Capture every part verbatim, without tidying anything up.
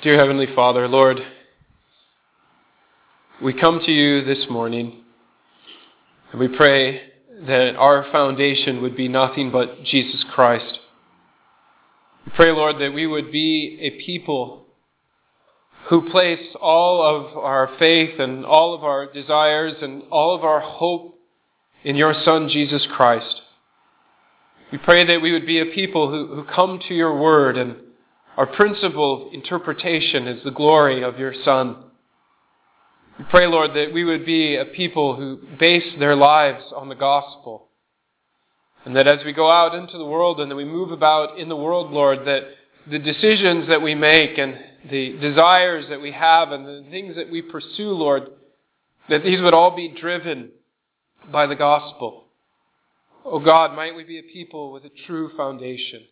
Dear Heavenly Father, Lord, we come to you this morning and we pray that our foundation would be nothing but Jesus Christ. We pray, Lord, that we would be a people who place all of our faith and all of our desires and all of our hope in your Son, Jesus Christ. We pray that we would be a people who, who come to your word, and our principal interpretation is the glory of your Son. We pray, Lord, that we would be a people who base their lives on the gospel. And that as we go out into the world and that we move about in the world, Lord, that the decisions that we make and the desires that we have and the things that we pursue, Lord, that these would all be driven by the gospel. Oh God, might we be a people with a true foundation.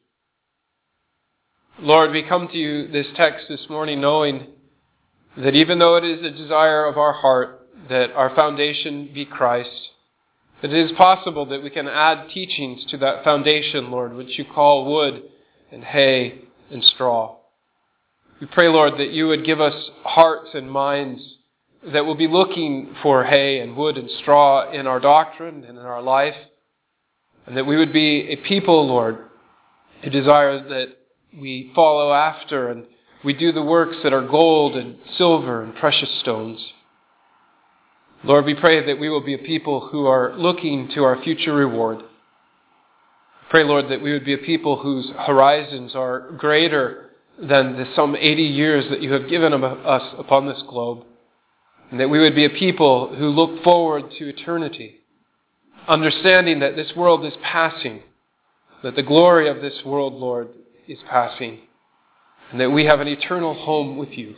Lord, we come to you this text this morning knowing that even though it is a desire of our heart that our foundation be Christ, that it is possible that we can add teachings to that foundation, Lord, which you call wood and hay and straw. We pray, Lord, that you would give us hearts and minds that will be looking for hay and wood and straw in our doctrine and in our life, and that we would be a people, Lord, who desire that we follow after and we do the works that are gold and silver and precious stones. Lord, we pray that we will be a people who are looking to our future reward. Pray, Lord, that we would be a people whose horizons are greater than the some eighty years that you have given us upon this globe. And that we would be a people who look forward to eternity, understanding that this world is passing, that the glory of this world, Lord, is passing, and that we have an eternal home with you.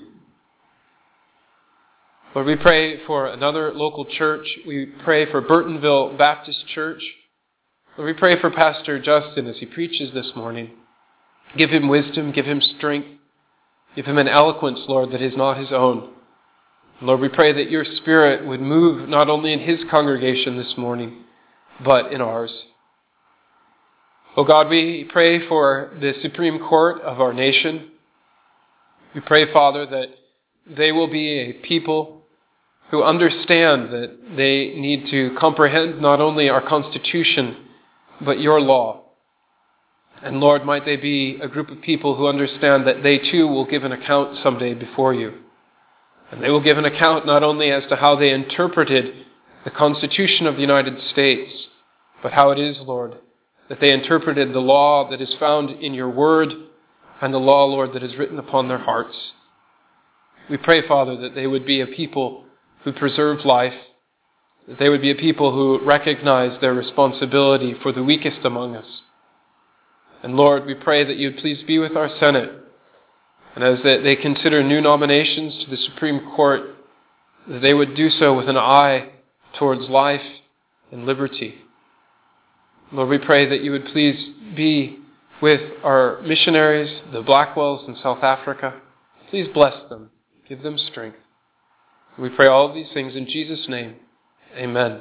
Lord, we pray for another local church. We pray for Burtonville Baptist Church. Lord, we pray for Pastor Justin as he preaches this morning. Give him wisdom, give him strength, give him an eloquence, Lord, that is not his own. Lord, we pray that your Spirit would move not only in his congregation this morning, but in ours. Oh God, we pray for the Supreme Court of our nation. We pray, Father, that they will be a people who understand that they need to comprehend not only our Constitution, but your law. And Lord, might they be a group of people who understand that they too will give an account someday before you. And they will give an account not only as to how they interpreted the Constitution of the United States, but how it is, Lord, that they interpreted the law that is found in your word and the law, Lord, that is written upon their hearts. We pray, Father, that they would be a people who preserve life, that they would be a people who recognize their responsibility for the weakest among us. And Lord, we pray that you would please be with our Senate, and as they consider new nominations to the Supreme Court, that they would do so with an eye towards life and liberty. Lord, we pray that you would please be with our missionaries, the Blackwells in South Africa. Please bless them. Give them strength. We pray all of these things in Jesus' name. Amen.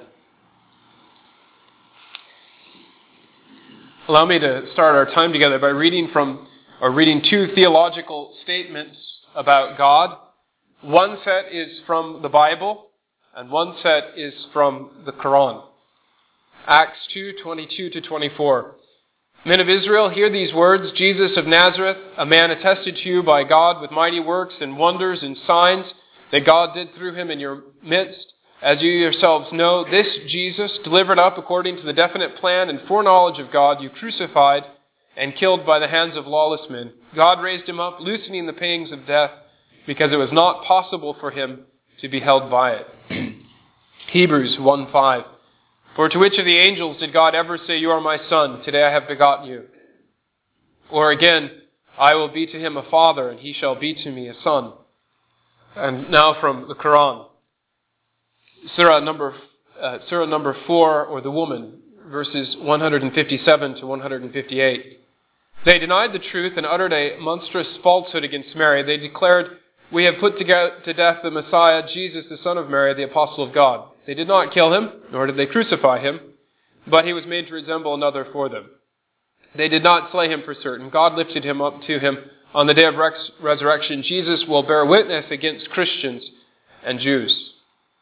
Allow me to start our time together by reading from or reading two theological statements about God. One set is from the Bible, and one set is from the Quran. Acts two, twenty-two to twenty-four. Men of Israel, hear these words. Jesus of Nazareth, a man attested to you by God with mighty works and wonders and signs that God did through him in your midst. As you yourselves know, this Jesus, delivered up according to the definite plan and foreknowledge of God, you crucified and killed by the hands of lawless men. God raised him up, loosening the pangs of death, because it was not possible for him to be held by it. Hebrews one five. For to which of the angels did God ever say, you are my son, today I have begotten you? Or again, I will be to him a father, and he shall be to me a son. And now from the Quran. Surah number, uh, Surah number four, or the woman, verses one fifty-seven to one fifty-eight. They denied the truth and uttered a monstrous falsehood against Mary. They declared, we have put to death the Messiah, Jesus, the son of Mary, the apostle of God. They did not kill him, nor did they crucify him, but he was made to resemble another for them. They did not slay him for certain. God lifted him up to him On the day of res- resurrection, Jesus will bear witness against Christians and Jews.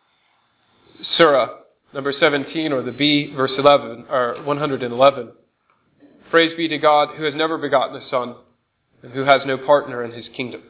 Surah number seventeen, or the B, verse eleven, or one hundred eleven. Praise be to God who has never begotten a son and who has no partner in his kingdom.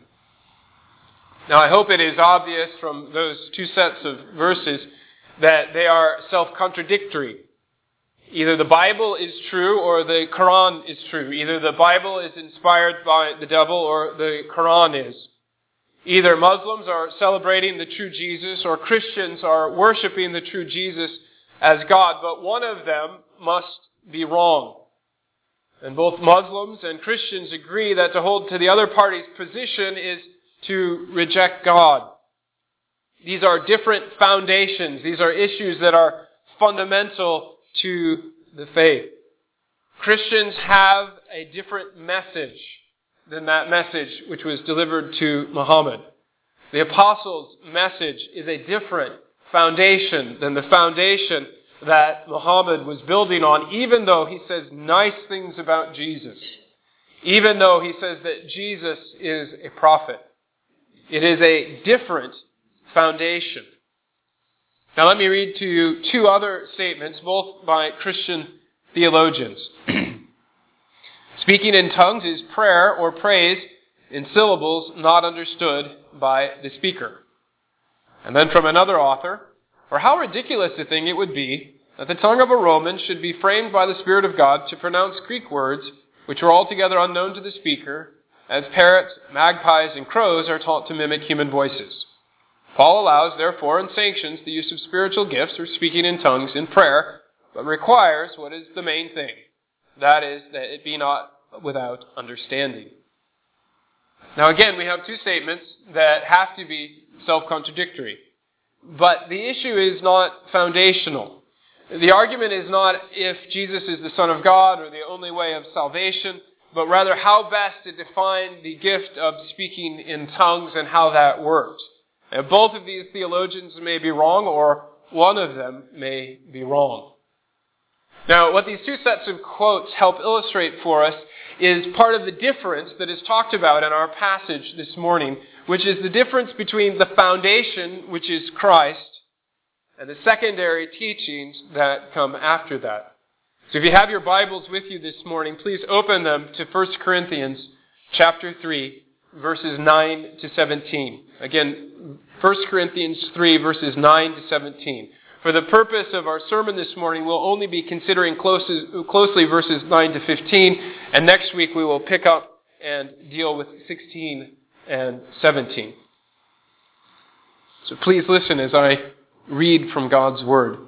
Now I hope it is obvious from those two sets of verses that they are self-contradictory. Either the Bible is true or the Quran is true. Either the Bible is inspired by the devil or the Quran is. Either Muslims are celebrating the true Jesus or Christians are worshiping the true Jesus as God, but one of them must be wrong. And both Muslims and Christians agree that to hold to the other party's position is to reject God. These are different foundations. These are issues that are fundamental to the faith. Christians have a different message than that message which was delivered to Muhammad. The apostles' message is a different foundation than the foundation that Muhammad was building on, even though he says nice things about Jesus, even though he says that Jesus is a prophet. It is a different foundation. Now let me read to you two other statements, both by Christian theologians. Speaking in tongues is prayer or praise in syllables not understood by the speaker. And then from another author, or how ridiculous a thing it would be that the tongue of a Roman should be framed by the Spirit of God to pronounce Greek words which are altogether unknown to the speaker, as parrots, magpies, and crows are taught to mimic human voices. Paul allows, therefore, and sanctions the use of spiritual gifts or speaking in tongues in prayer, but requires what is the main thing. That is, that it be not without understanding. Now again, we have two statements that have to be self-contradictory. But the issue is not foundational. The argument is not if Jesus is the Son of God or the only way of salvation, but rather how best to define the gift of speaking in tongues and how that works. Now, both of these theologians may be wrong, or one of them may be wrong. Now, what these two sets of quotes help illustrate for us is part of the difference that is talked about in our passage this morning, which is the difference between the foundation, which is Christ, and the secondary teachings that come after that. So if you have your Bibles with you this morning, please open them to First Corinthians chapter three, verses nine to seventeen. Again, First Corinthians three, verses nine to seventeen. For the purpose of our sermon this morning, we'll only be considering closely, closely verses nine to fifteen, and next week we will pick up and deal with sixteen and seventeen. So please listen as I read from God's Word.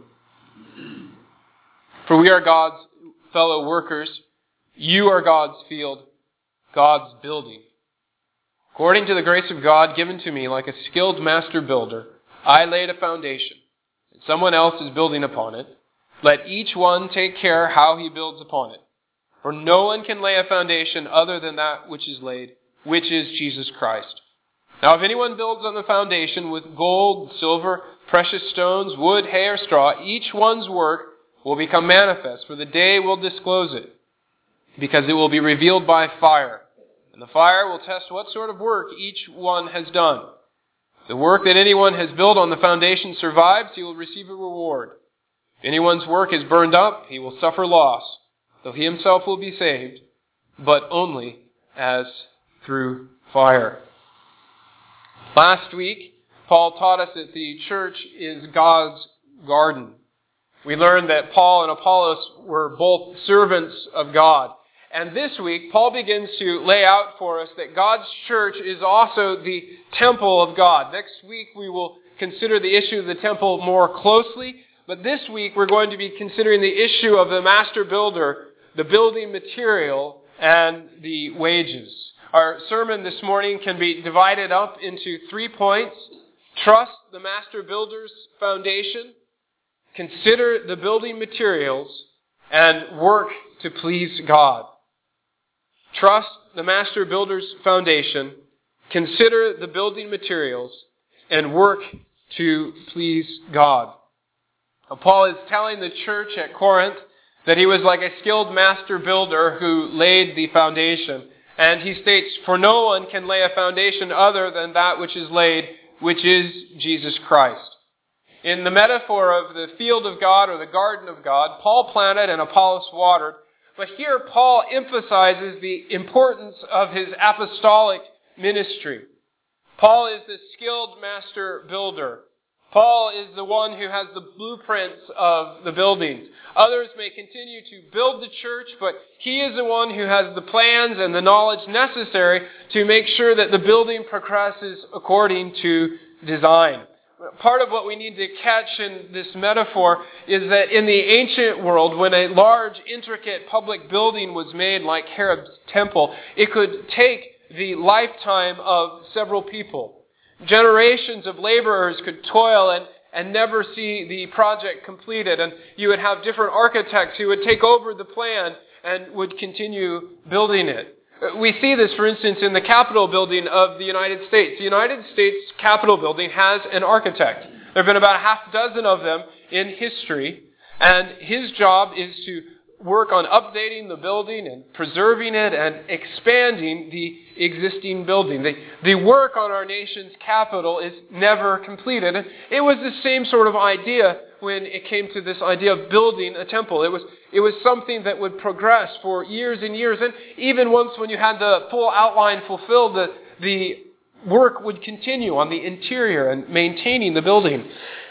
For we are God's fellow workers. You are God's field, God's building. According to the grace of God given to me, like a skilled master builder, I laid a foundation, and someone else is building upon it. Let each one take care how he builds upon it. For no one can lay a foundation other than that which is laid, which is Jesus Christ. Now if anyone builds on the foundation with gold, silver, precious stones, wood, hay, or straw, each one's work will become manifest, for the day will disclose it, because it will be revealed by fire. And the fire will test what sort of work each one has done. If the work that anyone has built on the foundation survives, he will receive a reward. If anyone's work is burned up, he will suffer loss, though he himself will be saved, but only as through fire. Last week, Paul taught us that the church is God's garden. We learned that Paul and Apollos were both servants of God. And this week, Paul begins to lay out for us that God's church is also the temple of God. Next week, we will consider the issue of the temple more closely. But this week, we're going to be considering the issue of the master builder, the building material, and the wages. Our sermon this morning can be divided up into three points. Trust the master builder's foundation, consider the building materials, and work to please God. Trust the master builder's foundation, consider the building materials, and work to please God. Now, Paul is telling the church at Corinth that he was like a skilled master builder who laid the foundation. And he states, "For no one can lay a foundation other than that which is laid, which is Jesus Christ." In the metaphor of the field of God or the garden of God, Paul planted and Apollos watered. But here Paul emphasizes the importance of his apostolic ministry. Paul is the skilled master builder. Paul is the one who has the blueprints of the buildings. Others may continue to build the church, but he is the one who has the plans and the knowledge necessary to make sure that the building progresses according to design. Part of what we need to catch in this metaphor is that in the ancient world, when a large, intricate public building was made like Herod's temple, it could take the lifetime of several people. Generations of laborers could toil and, and never see the project completed. And you would have different architects who would take over the plan and would continue building it. We see this, for instance, in the Capitol building of the United States. The United States Capitol building has an architect. There have been about a half dozen of them in history. And his job is to work on updating the building and preserving it and expanding the existing building. The, the work on our nation's capital is never completed. And it was the same sort of idea when it came to this idea of building a temple. It was, it was something that would progress for years and years. And even once when you had the full outline fulfilled, the, the work would continue on the interior and maintaining the building.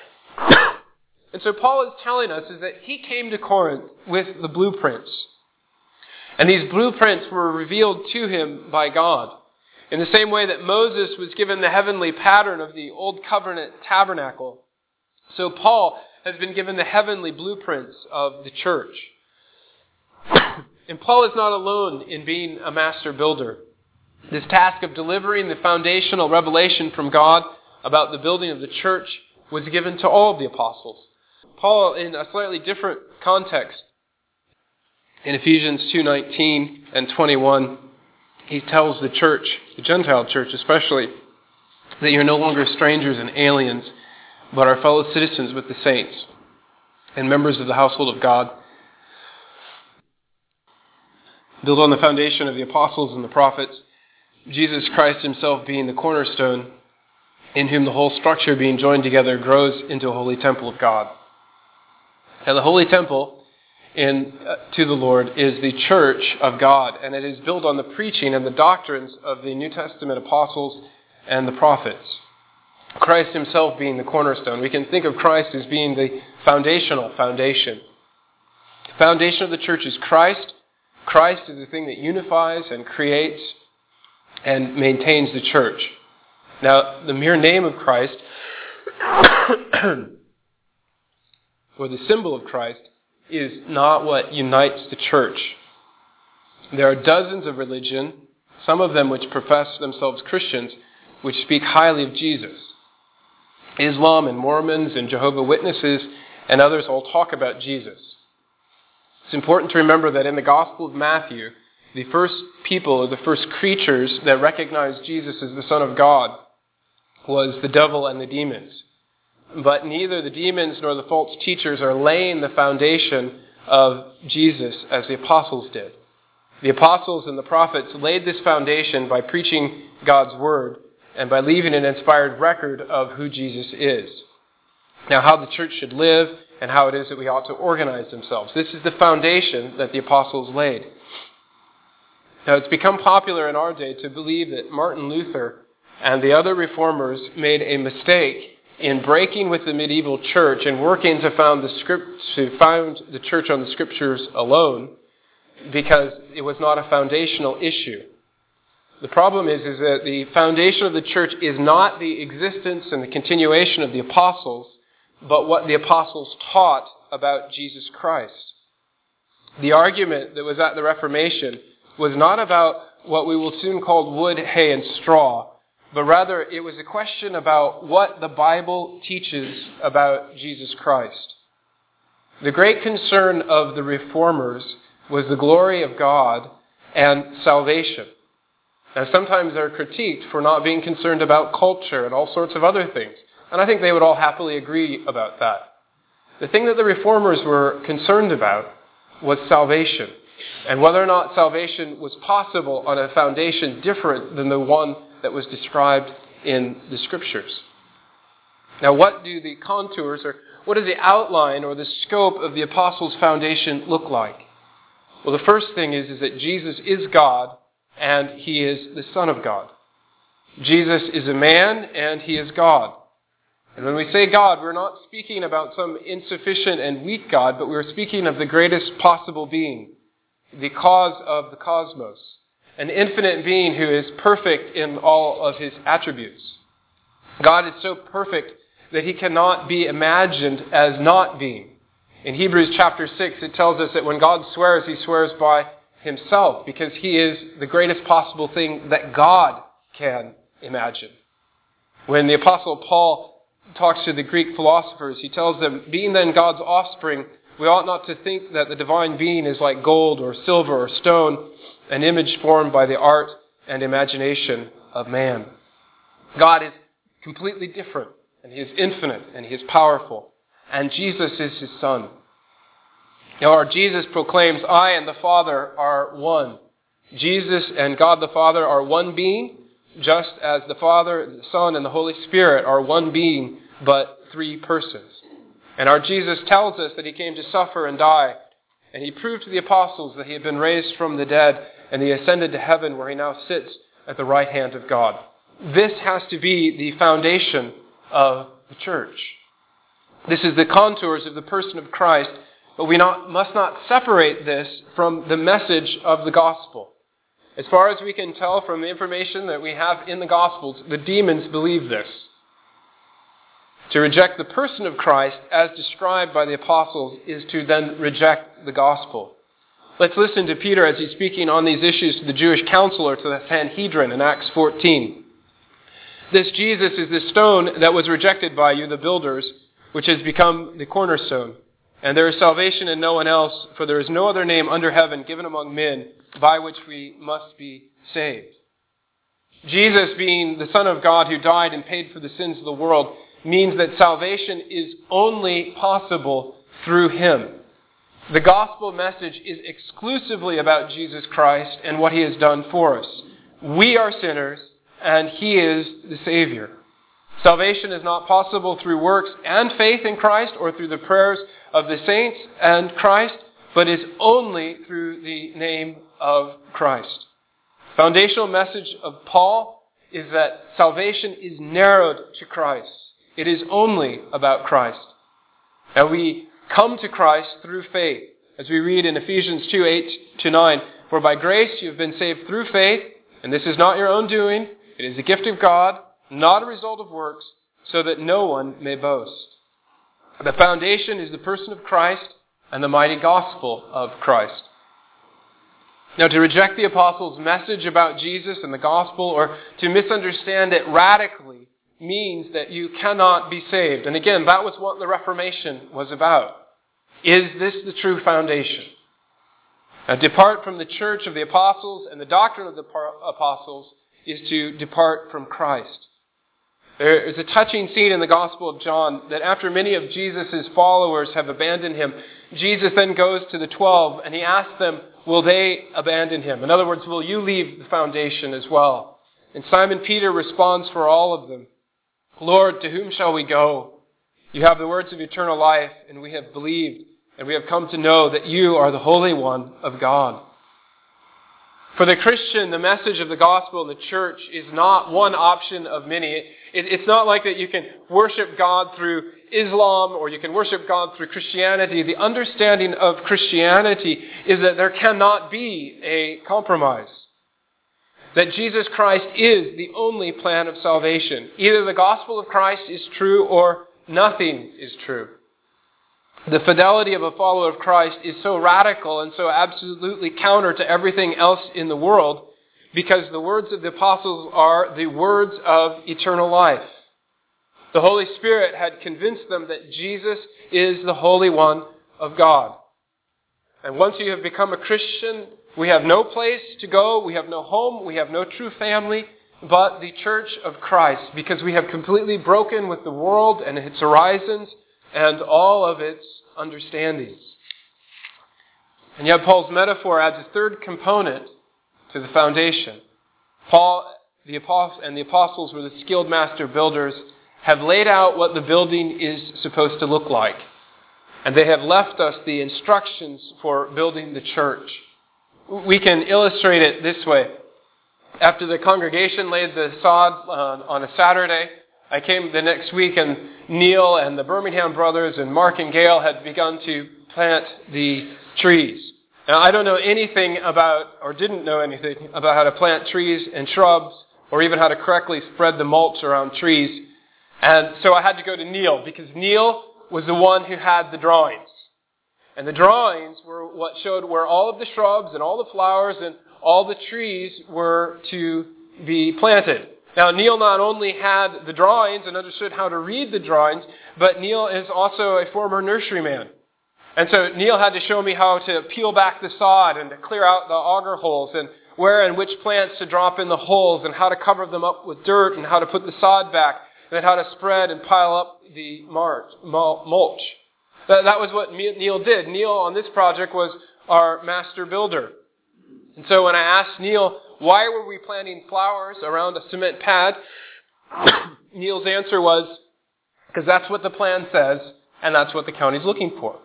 And so Paul is telling us is that he came to Corinth with the blueprints. And these blueprints were revealed to him by God. In the same way that Moses was given the heavenly pattern of the Old Covenant tabernacle, so Paul has been given the heavenly blueprints of the church. And Paul is not alone in being a master builder. This task of delivering the foundational revelation from God about the building of the church was given to all of the apostles. Paul, in a slightly different context, in Ephesians two nineteen and twenty-one, he tells the church, the Gentile church especially, that you're no longer strangers and aliens, but are fellow citizens with the saints and members of the household of God. Built on the foundation of the apostles and the prophets, Jesus Christ himself being the cornerstone, in whom the whole structure being joined together grows into a holy temple of God. Now the holy temple in, uh, to the Lord is the church of God, and it is built on the preaching and the doctrines of the New Testament apostles and the prophets. Christ himself being the cornerstone. We can think of Christ as being the foundational foundation. The foundation of the church is Christ. Christ is the thing that unifies and creates and maintains the church. Now, the mere name of Christ, or the symbol of Christ, is not what unites the church. There are dozens of religions, some of them which profess themselves Christians, which speak highly of Jesus. Islam and Mormons and Jehovah's Witnesses and others all talk about Jesus. It's important to remember that in the Gospel of Matthew, the first people or the first creatures that recognized Jesus as the Son of God was the devil and the demons. But neither the demons nor the false teachers are laying the foundation of Jesus as the apostles did. The apostles and the prophets laid this foundation by preaching God's word and by leaving an inspired record of who Jesus is. Now, how the church should live and how it is that we ought to organize themselves. This is the foundation that the apostles laid. Now, it's become popular in our day to believe that Martin Luther and the other reformers made a mistake in breaking with the medieval church and working to found the script to found the church on the scriptures alone, because it was not a foundational issue. The problem is, is that the foundation of the church is not the existence and the continuation of the apostles, but what the apostles taught about Jesus Christ. The argument that was at the Reformation was not about what we will soon call wood, hay, and straw, but rather it was a question about what the Bible teaches about Jesus Christ. The great concern of the reformers was the glory of God and salvation. Now, sometimes they're critiqued for not being concerned about culture and all sorts of other things. And I think they would all happily agree about that. The thing that the reformers were concerned about was salvation. and whether or not salvation was possible on a foundation different than the one that was described in the Scriptures. Now, what do the contours, or what does the outline or the scope of the apostles' foundation look like? Well, the first thing is, is that Jesus is God, and he is the Son of God. Jesus is a man, and he is God. And when we say God, we're not speaking about some insufficient and weak God, but we're speaking of the greatest possible being, the cause of the cosmos, an infinite being who is perfect in all of his attributes. God is so perfect that he cannot be imagined as not being. In Hebrews chapter six, it tells us that when God swears, he swears by himself, because he is the greatest possible thing that God can imagine. When the Apostle Paul talks to the Greek philosophers, he tells them, being then God's offspring, we ought not to think that the divine being is like gold or silver or stone, an image formed by the art and imagination of man. God is completely different, and he is infinite, and he is powerful. And Jesus is his Son. Now, our Jesus proclaims, I and the Father are one. Jesus and God the Father are one being, just as the Father, the Son, and the Holy Spirit are one being, but three persons. And our Jesus tells us that he came to suffer and die, and he proved to the apostles that he had been raised from the dead, and he ascended to heaven, where he now sits at the right hand of God. This has to be the foundation of the church. This is the contours of the person of Christ, but we not, must not separate this from the message of the gospel. As far as we can tell from the information that we have in the Gospels, the demons believe this. To reject the person of Christ, as described by the apostles, is to then reject the gospel. Let's listen to Peter as he's speaking on these issues to the Jewish counselor, to the Sanhedrin, in Acts fourteen. This Jesus is the stone that was rejected by you, the builders, which has become the cornerstone. And there is salvation in no one else, for there is no other name under heaven given among men by which we must be saved. Jesus, being the Son of God who died and paid for the sins of the world, means that salvation is only possible through him. The gospel message is exclusively about Jesus Christ and what he has done for us. We are sinners, and he is the Savior. Salvation is not possible through works and faith in Christ or through the prayers of the saints and Christ, but is only through the name of Christ. Foundational message of Paul is that salvation is narrowed to Christ. It is only about Christ. And we come to Christ through faith, as we read in Ephesians two, eight to nine, for by grace you have been saved through faith, and this is not your own doing, it is a gift of God, not a result of works, so that no one may boast. The foundation is the person of Christ and the mighty gospel of Christ. Now, to reject the apostles' message about Jesus and the gospel, or to misunderstand it radically, means that you cannot be saved. And again, that was what the Reformation was about. Is this the true foundation? Now, depart from the church of the apostles, and the doctrine of the apostles is to depart from Christ. There is a touching scene in the Gospel of John that after many of Jesus' followers have abandoned him, Jesus then goes to the twelve and he asks them, will they abandon him? In other words, will you leave the foundation as well? And Simon Peter responds for all of them, Lord, to whom shall we go? You have the words of eternal life, and we have believed, and we have come to know that you are the Holy One of God. For the Christian, the message of the gospel in the church is not one option of many. It, it, it's not like that you can worship God through Islam or you can worship God through Christianity. The understanding of Christianity is that there cannot be a compromise. That Jesus Christ is the only plan of salvation. Either the gospel of Christ is true or nothing is true. The fidelity of a follower of Christ is so radical and so absolutely counter to everything else in the world because the words of the apostles are the words of eternal life. The Holy Spirit had convinced them that Jesus is the Holy One of God. And once you have become a Christian, we have no place to go, we have no home, we have no true family, but the church of Christ, because we have completely broken with the world and its horizons and all of its understandings. And yet Paul's metaphor adds a third component to the foundation. Paul the apostles, and the apostles were the skilled master builders, have laid out what the building is supposed to look like. And they have left us the instructions for building the church. We can illustrate it this way. After the congregation laid the sod on, on a Saturday, I came the next week and Neil and the Birmingham brothers and Mark and Gail had begun to plant the trees. Now, I don't know anything about, or didn't know anything about how to plant trees and shrubs, or even how to correctly spread the mulch around trees. And so I had to go to Neil, because Neil was the one who had the drawings. And the drawings were what showed where all of the shrubs and all the flowers and all the trees were to be planted. Now, Neil not only had the drawings and understood how to read the drawings, but Neil is also a former nurseryman. And so Neil had to show me how to peel back the sod and to clear out the auger holes and where and which plants to drop in the holes and how to cover them up with dirt and how to put the sod back and then how to spread and pile up the mulch. That was what Neil did. Neil on this project was our master builder. And so when I asked Neil, why were we planting flowers around a cement pad? Neil's answer was, because that's what the plan says, and that's what the county's looking for.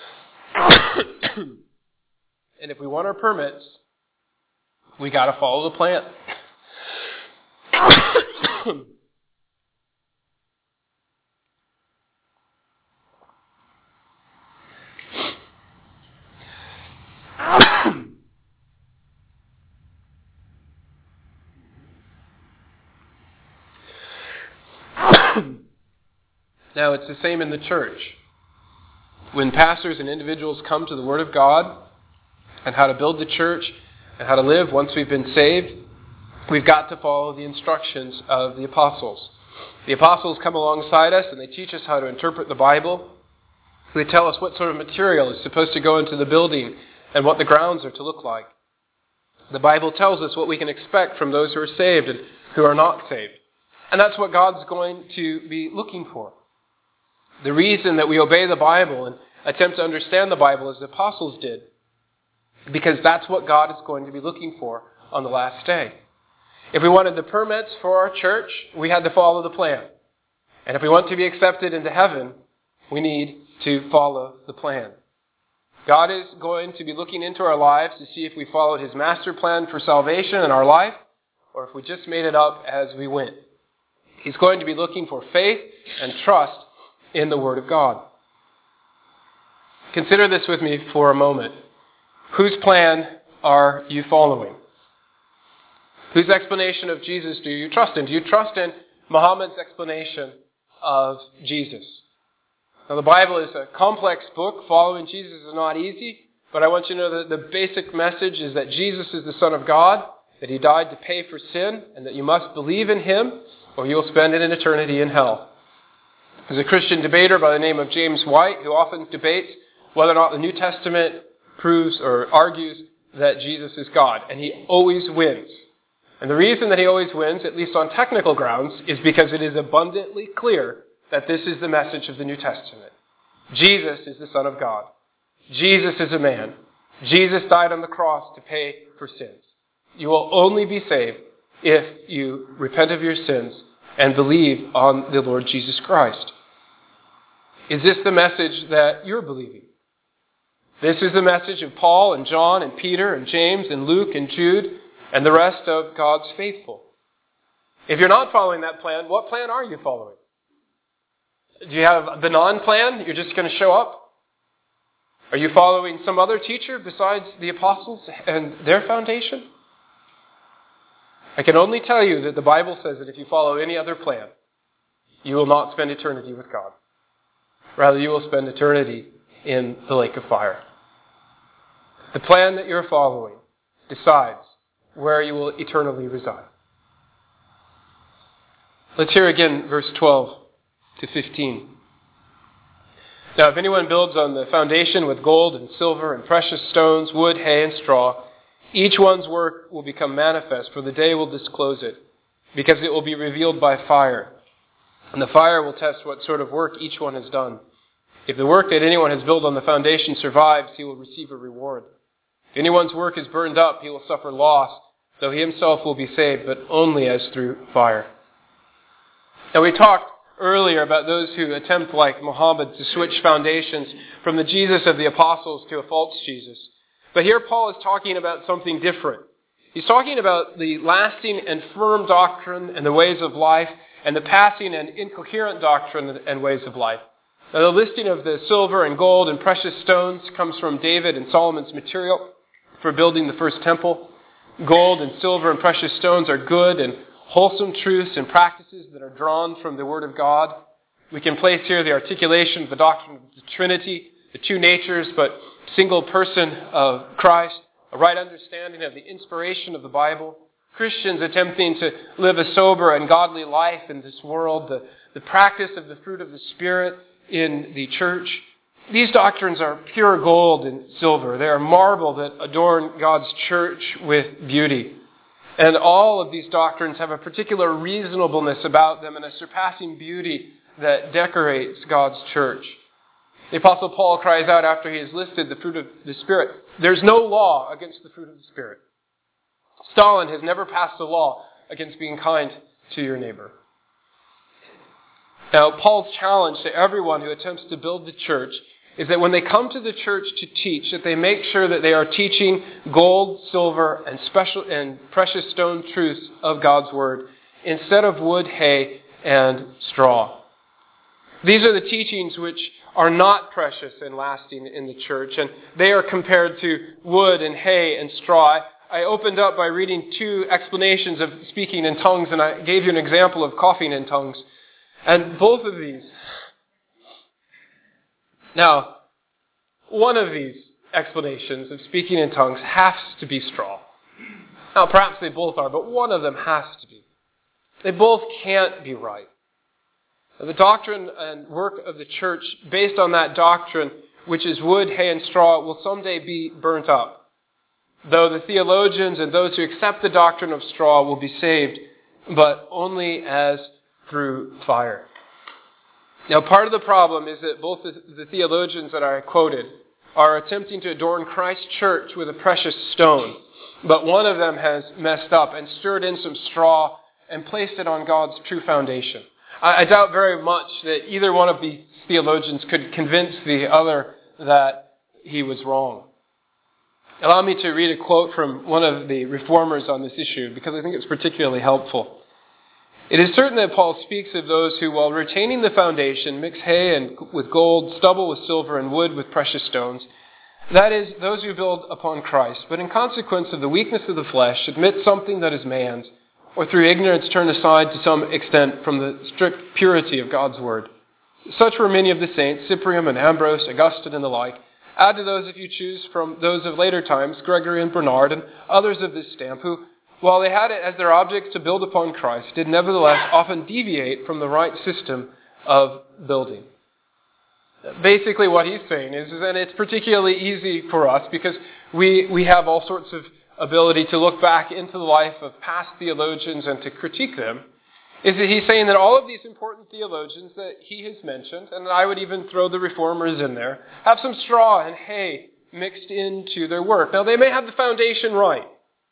And if we want our permits, we got to follow the plan. Now, it's the same in the church. When pastors and individuals come to the Word of God and how to build the church and how to live once we've been saved, we've got to follow the instructions of the apostles. The apostles come alongside us and they teach us how to interpret the Bible. They tell us what sort of material is supposed to go into the building and what the grounds are to look like. The Bible tells us what we can expect from those who are saved and who are not saved. And that's what God's going to be looking for. The reason that we obey the Bible and attempt to understand the Bible as the apostles did, because that's what God is going to be looking for on the last day. If we wanted the permits for our church, we had to follow the plan. And if we want to be accepted into heaven, we need to follow the plan. God is going to be looking into our lives to see if we followed His master plan for salvation in our life, or if we just made it up as we went. He's going to be looking for faith and trust in the Word of God. Consider this with me for a moment. Whose plan are you following? Whose explanation of Jesus do you trust in? Do you trust in Muhammad's explanation of Jesus? Now, the Bible is a complex book. Following Jesus is not easy, but I want you to know that the basic message is that Jesus is the Son of God, that He died to pay for sin, and that you must believe in Him, or you will spend an eternity in hell. There's a Christian debater by the name of James White who often debates whether or not the New Testament proves or argues that Jesus is God, and he always wins. And the reason that he always wins, at least on technical grounds, is because it is abundantly clear that this is the message of the New Testament. Jesus is the Son of God. Jesus is a man. Jesus died on the cross to pay for sins. You will only be saved if you repent of your sins and believe on the Lord Jesus Christ. Is this the message that you're believing? This is the message of Paul and John and Peter and James and Luke and Jude and the rest of God's faithful. If you're not following that plan, what plan are you following? Do you have the non-plan? You're just going to show up? Are you following some other teacher besides the apostles and their foundation? I can only tell you that the Bible says that if you follow any other plan, you will not spend eternity with God. Rather, you will spend eternity in the lake of fire. The plan that you're following decides where you will eternally reside. Let's hear again verse twelve to fifteen. Now, if anyone builds on the foundation with gold and silver and precious stones, wood, hay, and straw, each one's work will become manifest, for the day will disclose it, because it will be revealed by fire. And the fire will test what sort of work each one has done. If the work that anyone has built on the foundation survives, he will receive a reward. If anyone's work is burned up, he will suffer loss, though he himself will be saved, but only as through fire. Now we talked earlier about those who attempt, like Muhammad, to switch foundations from the Jesus of the apostles to a false Jesus. But here Paul is talking about something different. He's talking about the lasting and firm doctrine and the ways of life, and the passing and incoherent doctrine and ways of life. Now, the listing of the silver and gold and precious stones comes from David and Solomon's material for building the first temple. Gold and silver and precious stones are good and wholesome truths and practices that are drawn from the Word of God. We can place here the articulation of the doctrine of the Trinity, the two natures, but single person of Christ, a right understanding of the inspiration of the Bible, Christians attempting to live a sober and godly life in this world, the, the practice of the fruit of the Spirit in the church. These doctrines are pure gold and silver. They are marble that adorn God's church with beauty. And all of these doctrines have a particular reasonableness about them and a surpassing beauty that decorates God's church. The Apostle Paul cries out after he has listed the fruit of the Spirit, there's no law against the fruit of the Spirit. Stalin has never passed a law against being kind to your neighbor. Now, Paul's challenge to everyone who attempts to build the church is that when they come to the church to teach, that they make sure that they are teaching gold, silver, and special and precious stone truths of God's Word instead of wood, hay, and straw. These are the teachings which are not precious and lasting in the church, and they are compared to wood and hay and straw. I opened up by reading two explanations of speaking in tongues, and I gave you an example of coughing in tongues. And both of these... Now, one of these explanations of speaking in tongues has to be straw. Now, perhaps they both are, but one of them has to be. They both can't be right. The doctrine and work of the church based on that doctrine, which is wood, hay, and straw, will someday be burnt up. Though the theologians and those who accept the doctrine of straw will be saved, but only as through fire. Now, part of the problem is that both the, the theologians that I quoted are attempting to adorn Christ's church with a precious stone, but one of them has messed up and stirred in some straw and placed it on God's true foundation. I, I doubt very much that either one of these theologians could convince the other that he was wrong. Allow me to read a quote from one of the reformers on this issue, because I think it's particularly helpful. It is certain that Paul speaks of those who, while retaining the foundation, mix hay and with gold, stubble with silver, and wood with precious stones. That is, those who build upon Christ, but in consequence of the weakness of the flesh, admit something that is man's, or through ignorance turn aside to some extent from the strict purity of God's word. Such were many of the saints, Cyprian and Ambrose, Augustine, and the like. Add to those, if you choose, from those of later times, Gregory and Bernard, and others of this stamp, who, while they had it as their object to build upon Christ, did nevertheless often deviate from the right system of building. Basically what he's saying is, is that it's particularly easy for us because we, we have all sorts of ability to look back into the life of past theologians and to critique them, is that he's saying that all of these important theologians that he has mentioned, and I would even throw the reformers in there, have some straw and hay mixed into their work. Now, they may have the foundation right,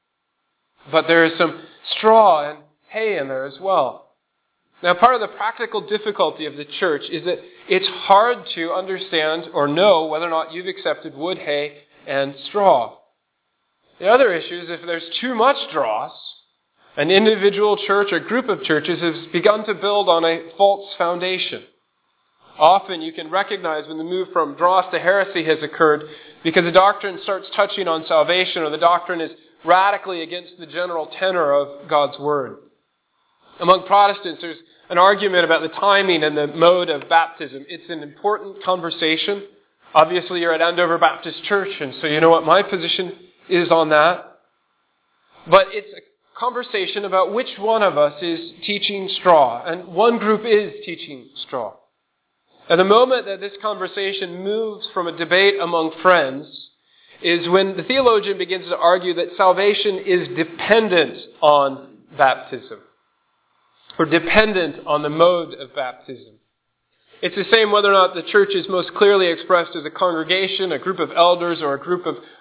but there is some straw and hay in there as well. Now, part of the practical difficulty of the church is that it's hard to understand or know whether or not you've accepted wood, hay, and straw. The other issue is if there's too much dross, an individual church or group of churches has begun to build on a false foundation. Often you can recognize when the move from dross to heresy has occurred because the doctrine starts touching on salvation, or the doctrine is radically against the general tenor of God's Word. Among Protestants, there's an argument about the timing and the mode of baptism. It's an important conversation. Obviously, you're at Andover Baptist Church, and so you know what my position is on that. But it's a conversation about which one of us is teaching straw, and one group is teaching straw. At the moment that this conversation moves from a debate among friends is when the theologian begins to argue that salvation is dependent on baptism, or dependent on the mode of baptism. It's the same whether or not the church is most clearly expressed as a congregation, a group of elders, or a group of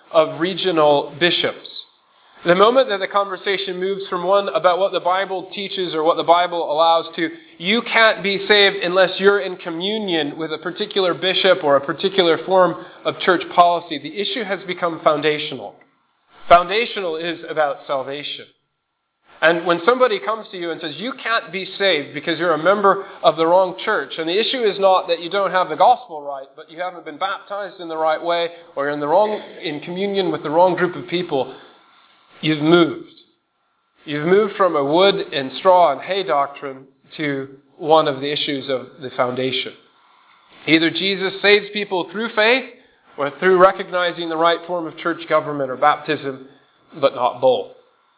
of regional bishops. The moment that the conversation moves from one about what the Bible teaches or what the Bible allows to, you can't be saved unless you're in communion with a particular bishop or a particular form of church policy, the issue has become foundational. Foundational is about salvation. And when somebody comes to you and says, you can't be saved because you're a member of the wrong church, and the issue is not that you don't have the gospel right, but you haven't been baptized in the right way, or you're in the wrong, in communion with the wrong group of people, you've moved. You've moved from a wood and straw and hay doctrine to one of the issues of the foundation. Either Jesus saves people through faith or through recognizing the right form of church government or baptism, but not both.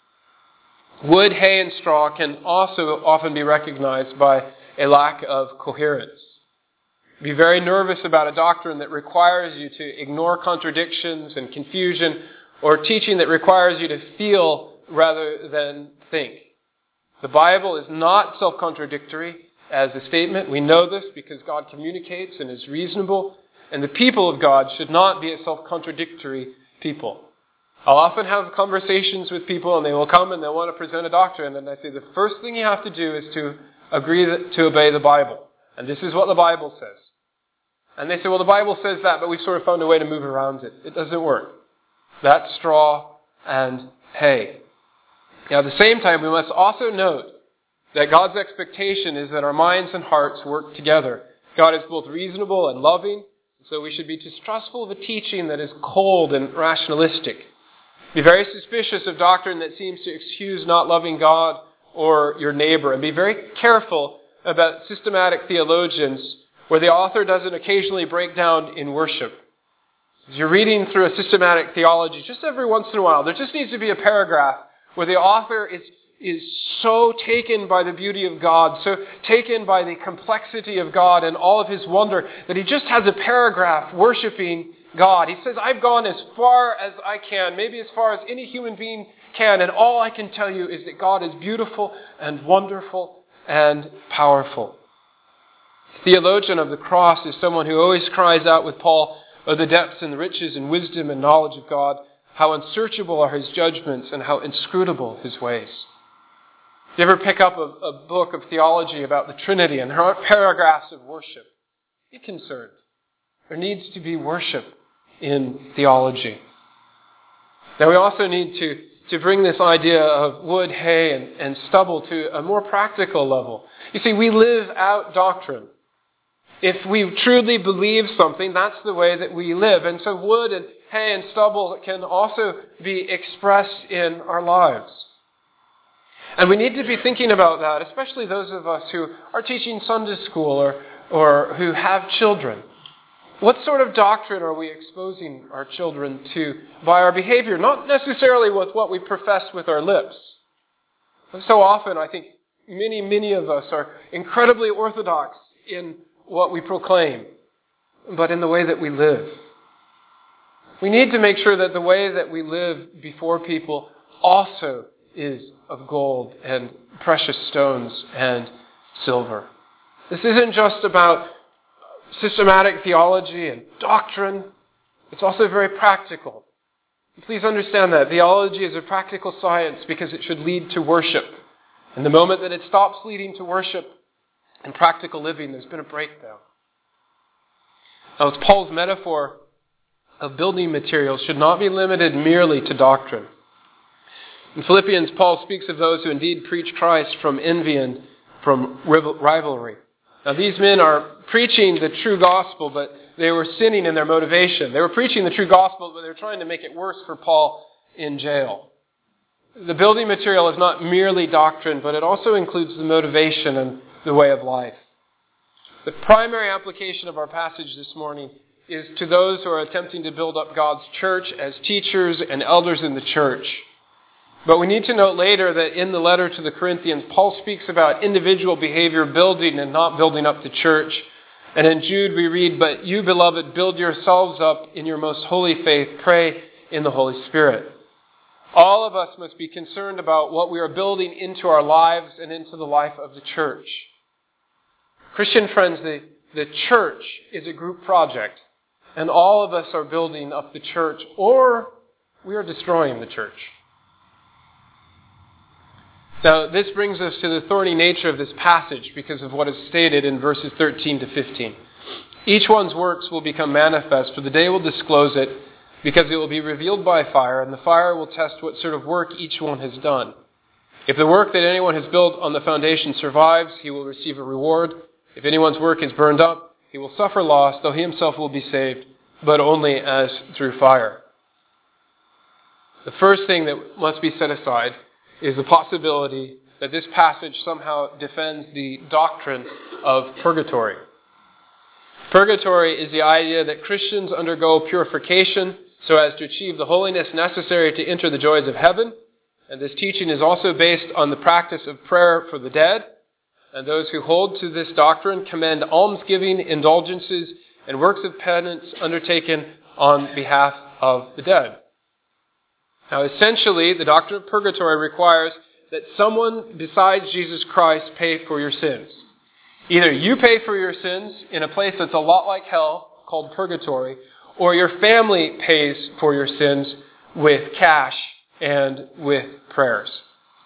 Wood, hay, and straw can also often be recognized by a lack of coherence. Be very nervous about a doctrine that requires you to ignore contradictions and confusion, or teaching that requires you to feel rather than think. The Bible is not self-contradictory as a statement. We know this because God communicates and is reasonable, and the people of God should not be a self-contradictory people. I'll often have conversations with people, and they will come and they'll want to present a doctrine, and I say the first thing you have to do is to agree to obey the Bible. And this is what the Bible says. And they say, well, the Bible says that, but we've sort of found a way to move around it. It doesn't work. That's straw and hay. Now, at the same time, we must also note that God's expectation is that our minds and hearts work together. God is both reasonable and loving, so we should be distrustful of a teaching that is cold and rationalistic. Be very suspicious of doctrine that seems to excuse not loving God or your neighbor, and be very careful about systematic theologians where the author doesn't occasionally break down in worship. As you're reading through a systematic theology, just every once in a while, there just needs to be a paragraph where the author is, is so taken by the beauty of God, so taken by the complexity of God and all of His wonder, that he just has a paragraph worshiping God. He says, I've gone as far as I can, maybe as far as any human being can, and all I can tell you is that God is beautiful and wonderful and powerful. The theologian of the cross is someone who always cries out with Paul, "Oh, the depths and the riches and wisdom and knowledge of God, how unsearchable are His judgments and how inscrutable His ways." Do you ever pick up a, a book of theology about the Trinity and there aren't paragraphs of worship? Be concerned. There needs to be worship in theology. Now we also need to, to bring this idea of wood, hay, and, and stubble to a more practical level. You see, we live out doctrine. If we truly believe something, that's the way that we live. And so wood and hay and stubble can also be expressed in our lives. And we need to be thinking about that, especially those of us who are teaching Sunday school or, or who have children. What sort of doctrine are we exposing our children to by our behavior? Not necessarily with what we profess with our lips. So often, I think many, many of us are incredibly orthodox in what we proclaim, but in the way that we live. We need to make sure that the way that we live before people also is of gold and precious stones and silver. This isn't just about systematic theology and doctrine. It's also very practical. Please understand that theology is a practical science because it should lead to worship. And the moment that it stops leading to worship and practical living, there's been a breakdown. Now, it's Paul's metaphor of building materials should not be limited merely to doctrine. In Philippians, Paul speaks of those who indeed preach Christ from envy and from rivalry. Now, these men are preaching the true gospel, but they were sinning in their motivation. They were preaching the true gospel, but they were trying to make it worse for Paul in jail. The building material is not merely doctrine, but it also includes the motivation and the way of life. The primary application of our passage this morning is to those who are attempting to build up God's church as teachers and elders in the church. But we need to note later that in the letter to the Corinthians, Paul speaks about individual behavior building and not building up the church. And in Jude we read, "But you, beloved, build yourselves up in your most holy faith. Pray in the Holy Spirit." All of us must be concerned about what we are building into our lives and into the life of the church. Christian friends, the, the church is a group project. And all of us are building up the church, or we are destroying the church. Now, this brings us to the thorny nature of this passage because of what is stated in verses thirteen to fifteen. Each one's works will become manifest, for the day will disclose it, because it will be revealed by fire, and the fire will test what sort of work each one has done. If the work that anyone has built on the foundation survives, he will receive a reward. If anyone's work is burned up, he will suffer loss, though he himself will be saved, but only as through fire. The first thing that must be set aside is the possibility that this passage somehow defends the doctrine of purgatory. Purgatory is the idea that Christians undergo purification so as to achieve the holiness necessary to enter the joys of heaven. And this teaching is also based on the practice of prayer for the dead. And those who hold to this doctrine commend almsgiving, indulgences, and works of penance undertaken on behalf of the dead. Now, essentially, the doctrine of purgatory requires that someone besides Jesus Christ pay for your sins. Either you pay for your sins in a place that's a lot like hell, called purgatory, or your family pays for your sins with cash and with prayers.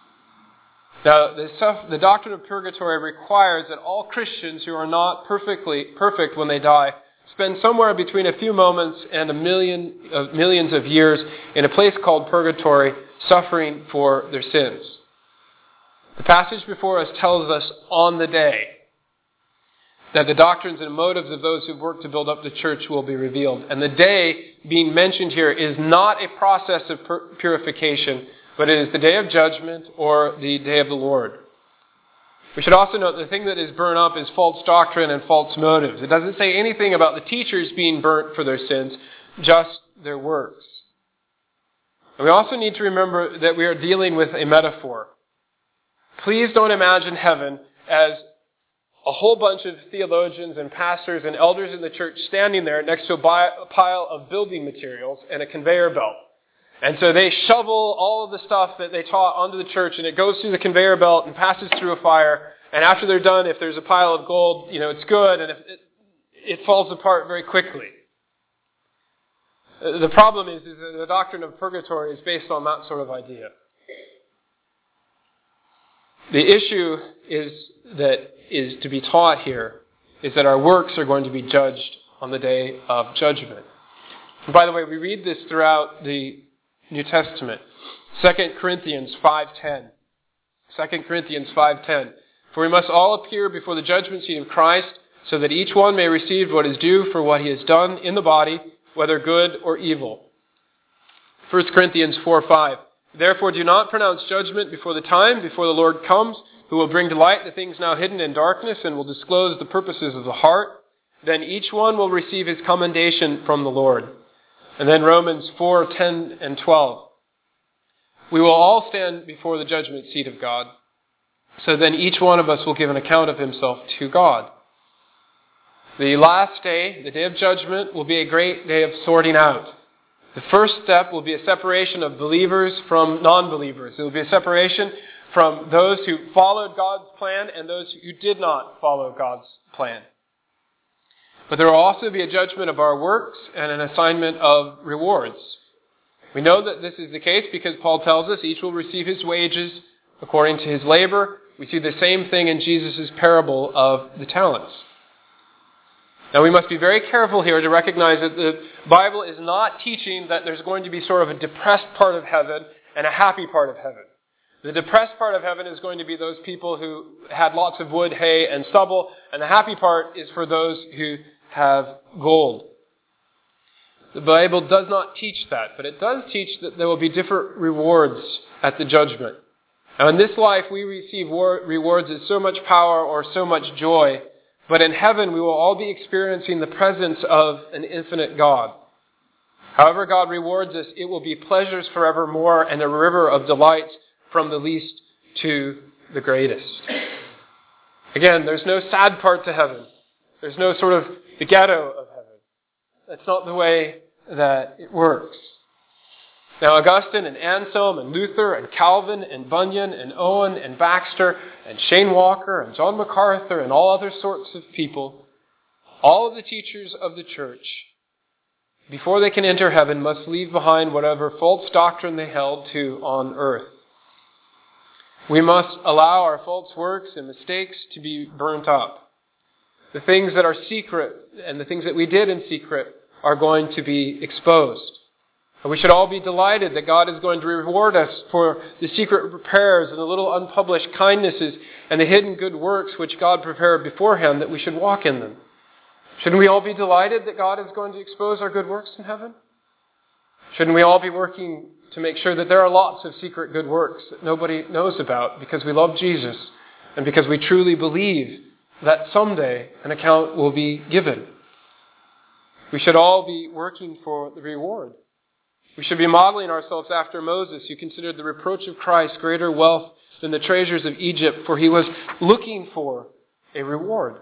Now, the, stuff, the doctrine of purgatory requires that all Christians who are not perfectly perfect when they die spend somewhere between a few moments and a million of millions of years in a place called purgatory, suffering for their sins. The passage before us tells us on the day that the doctrines and motives of those who've worked to build up the church will be revealed. And the day being mentioned here is not a process of pur- purification, but it is the day of judgment or the day of the Lord. We should also note the thing that is burned up is false doctrine and false motives. It doesn't say anything about the teachers being burnt for their sins, just their works. And we also need to remember that we are dealing with a metaphor. Please don't imagine heaven as a whole bunch of theologians and pastors and elders in the church standing there next to a pile of building materials and a conveyor belt. And so they shovel all of the stuff that they taught onto the church, and it goes through the conveyor belt and passes through a fire. And after they're done, if there's a pile of gold, you know, it's good, and if it, it falls apart very quickly. The problem is, is that the doctrine of purgatory is based on that sort of idea. The issue is that is to be taught here is that our works are going to be judged on the day of judgment. And by the way, we read this throughout the New Testament. Second Corinthians five ten. Second Corinthians five ten. For we must all appear before the judgment seat of Christ, so that each one may receive what is due for what he has done in the body, whether good or evil. First Corinthians four five. Therefore do not pronounce judgment before the time, before the Lord comes, who will bring to light the things now hidden in darkness and will disclose the purposes of the heart. Then each one will receive his commendation from the Lord. And then Romans four ten and twelve. We will all stand before the judgment seat of God. So then each one of us will give an account of himself to God. The last day, the day of judgment, will be a great day of sorting out. The first step will be a separation of believers from non-believers. It will be a separation from those who followed God's plan and those who did not follow God's plan. But there will also be a judgment of our works and an assignment of rewards. We know that this is the case because Paul tells us each will receive his wages according to his labor. We see the same thing in Jesus' parable of the talents. Now we must be very careful here to recognize that the Bible is not teaching that there's going to be sort of a depressed part of heaven and a happy part of heaven. The depressed part of heaven is going to be those people who had lots of wood, hay, and stubble, and the happy part is for those who have gold. The Bible does not teach that, but it does teach that there will be different rewards at the judgment. Now in this life we receive war- rewards as so much power or so much joy, but in heaven we will all be experiencing the presence of an infinite God. However God rewards us, it will be pleasures forevermore and a river of delights from the least to the greatest. Again, there's no sad part to heaven. There's no sort of the ghetto of heaven. That's not the way that it works. Now, Augustine and Anselm and Luther and Calvin and Bunyan and Owen and Baxter and Shane Walker and John MacArthur and all other sorts of people, all of the teachers of the church, before they can enter heaven, must leave behind whatever false doctrine they held to on earth. We must allow our false works and mistakes to be burnt up. The things that are secret and the things that we did in secret are going to be exposed. And we should all be delighted that God is going to reward us for the secret prayers and the little unpublished kindnesses and the hidden good works which God prepared beforehand, that we should walk in them. Shouldn't we all be delighted that God is going to expose our good works in heaven? Shouldn't we all be working to make sure that there are lots of secret good works that nobody knows about because we love Jesus and because we truly believe that someday an account will be given? We should all be working for the reward. We should be modeling ourselves after Moses, who considered the reproach of Christ greater wealth than the treasures of Egypt, for he was looking for a reward.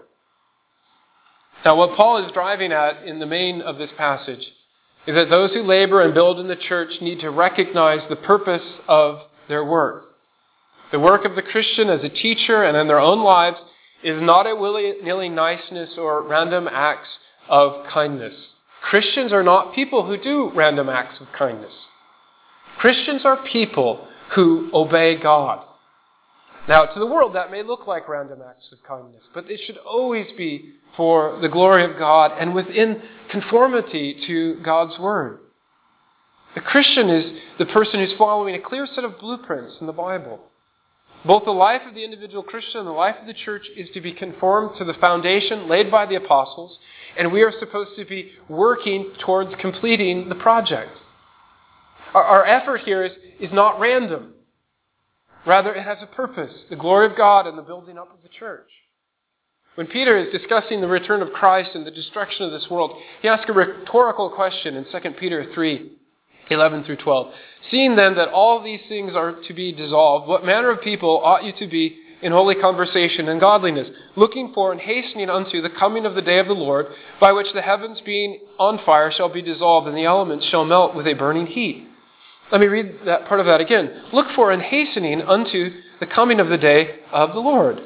Now, what Paul is driving at in the main of this passage is that those who labor and build in the church need to recognize the purpose of their work. The work of the Christian as a teacher and in their own lives is not a willy-nilly niceness or random acts of kindness. Christians are not people who do random acts of kindness. Christians are people who obey God. Now, to the world, that may look like random acts of kindness, but it should always be for the glory of God and within conformity to God's Word. The Christian is the person who's following a clear set of blueprints in the Bible. Both the life of the individual Christian and the life of the church is to be conformed to the foundation laid by the apostles, and we are supposed to be working towards completing the project. Our, our effort here is, is not random. Rather, it has a purpose, the glory of God and the building up of the church. When Peter is discussing the return of Christ and the destruction of this world, he asks a rhetorical question in Second Peter three, eleven through twelve. Seeing then that all these things are to be dissolved, what manner of people ought you to be in holy conversation and godliness, looking for and hastening unto the coming of the day of the Lord, by which the heavens being on fire shall be dissolved, and the elements shall melt with a burning heat? Let me read that part of that again. Look for and hastening unto the coming of the day of the Lord.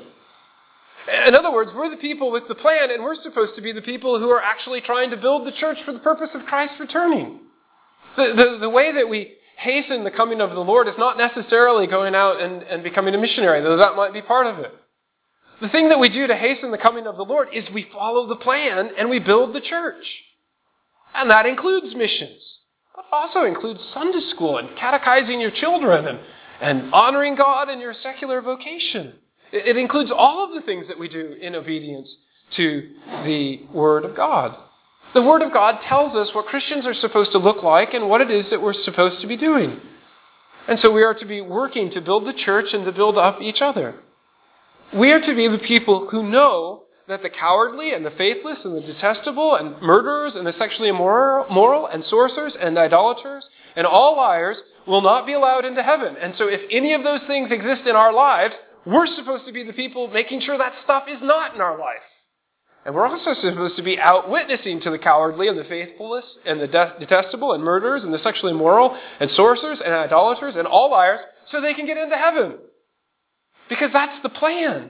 In other words, we're the people with the plan, and we're supposed to be the people who are actually trying to build the church for the purpose of Christ returning. The, the, the way that we hasten the coming of the Lord is not necessarily going out and, and becoming a missionary, though that might be part of it. The thing that we do to hasten the coming of the Lord is we follow the plan and we build the church. And that includes missions. But also includes Sunday school and catechizing your children and, and honoring God in your secular vocation. It, it includes all of the things that we do in obedience to the Word of God. The Word of God tells us what Christians are supposed to look like and what it is that we're supposed to be doing. And so we are to be working to build the church and to build up each other. We are to be the people who know that the cowardly and the faithless and the detestable and murderers and the sexually immoral moral, and sorcerers and idolaters and all liars will not be allowed into heaven. And so if any of those things exist in our lives, we're supposed to be the people making sure that stuff is not in our life. And we're also supposed to be out witnessing to the cowardly and the faithless and the de- detestable and murderers and the sexually immoral and sorcerers and idolaters and all liars so they can get into heaven. Because that's the plan.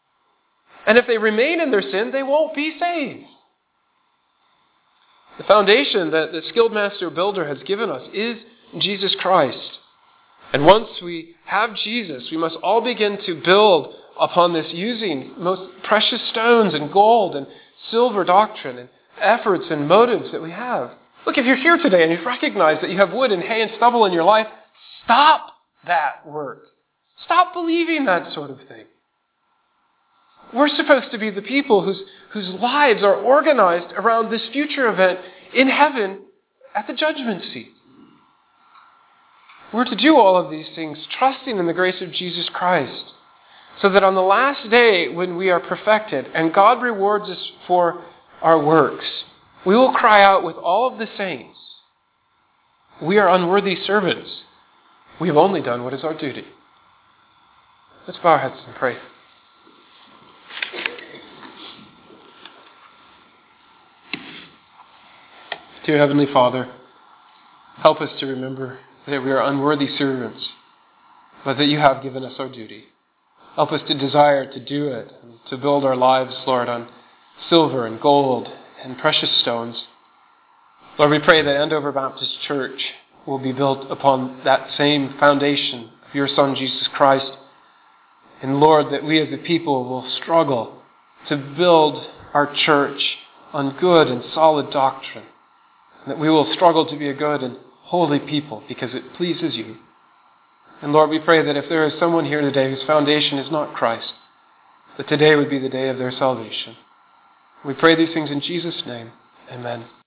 And if they remain in their sin, they won't be saved. The foundation that the skilled master builder has given us is Jesus Christ. And once we have Jesus, we must all begin to build upon this using most precious stones and gold and silver doctrine and efforts and motives that we have. Look, if you're here today and you recognize that you have wood and hay and stubble in your life, stop that work. Stop believing that sort of thing. We're supposed to be the people whose, whose lives are organized around this future event in heaven at the judgment seat. We're to do all of these things, trusting in the grace of Jesus Christ, so that on the last day when we are perfected and God rewards us for our works, we will cry out with all of the saints, "We are unworthy servants. We have only done what is our duty." Let's bow our heads and pray. Dear Heavenly Father, help us to remember that we are unworthy servants, but that you have given us our duty. Help us to desire to do it, and to build our lives, Lord, on silver and gold and precious stones. Lord, we pray that Andover Baptist Church will be built upon that same foundation of your Son, Jesus Christ. And Lord, that we as a people will struggle to build our church on good and solid doctrine. And that we will struggle to be a good and holy people because it pleases you. And Lord, we pray that if there is someone here today whose foundation is not Christ, that today would be the day of their salvation. We pray these things in Jesus' name. Amen.